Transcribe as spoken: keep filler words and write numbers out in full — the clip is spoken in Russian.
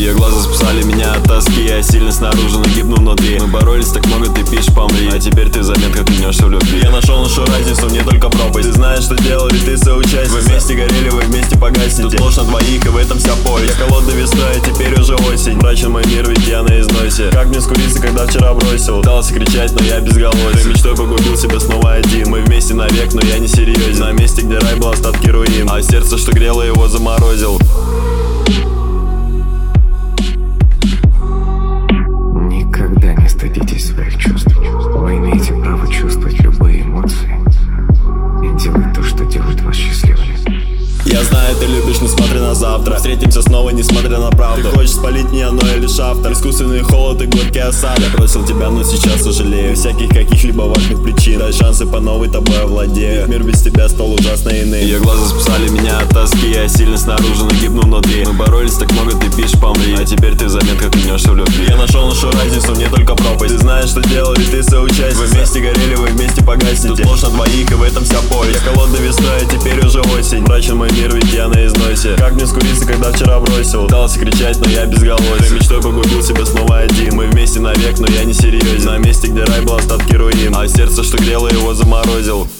Ее глаза спасали меня от тоски. Я сильно снаружи, но гибну внутри. Мы боролись так много, ты пишешь, помри. А теперь ты взамен как клянешься в любви. Я нашел нашу разницу, мне только пропасть. Ты знаешь, что делали, ты соучастница. Вы вместе горели, вы вместе погаснете. Тут ложь на двоих, и в этом вся повесть. Я холодной весной, а теперь уже осень. Мрачен мой мир, ведь я на износе. Как мне скуриться, когда вчера бросил? Пытался кричать, но я безголосен. Ты мечтой погубил себя снова один. Мы вместе навек, но я не серьезен. На месте, где рай был, остатки руин. А сердце, что грело, его заморозил. Никогда не стыдитесь своих чувств. Вы имеете право чувствовать любые эмоции и делать то, что делает вас счастливыми. Я знаю, ты любишь, несмотря на завтра. Встретимся снова, несмотря на правду. Ты хочешь спалить меня, но я лишь автор. Искусственный холод и горький осад. Я бросил тебя, но сейчас сожалею. Всяких каких-либо важных причин. Дай шансы по новой тобой овладею. Мир без тебя стал ужасно иным. Ее глаза спасали меня от тоски. Я сильно снаружи, но гибну внутри. Мы боролись так много, ты пишешь, помри. А теперь ты взамен как клянешься в любви. Я нашел нашу разницу, мне только пропасть. Ты знаешь, что делали, ты соучастница. Вы вместе горели, вы вместе погаснете. Тут ложь на двоих, и в этом вся повесть. Я холодной весной, а теперь уже осень. Мрачен мой мир, ведь я на износе. Как мне скуриться, когда вчера бросил? Пытался кричать, но я безголосен. Ты мечтой погубил себя снова один. Мы вместе навек, но я не серьезен. На месте, где рай был, остатки руин. А сердце, что грело, его заморозил.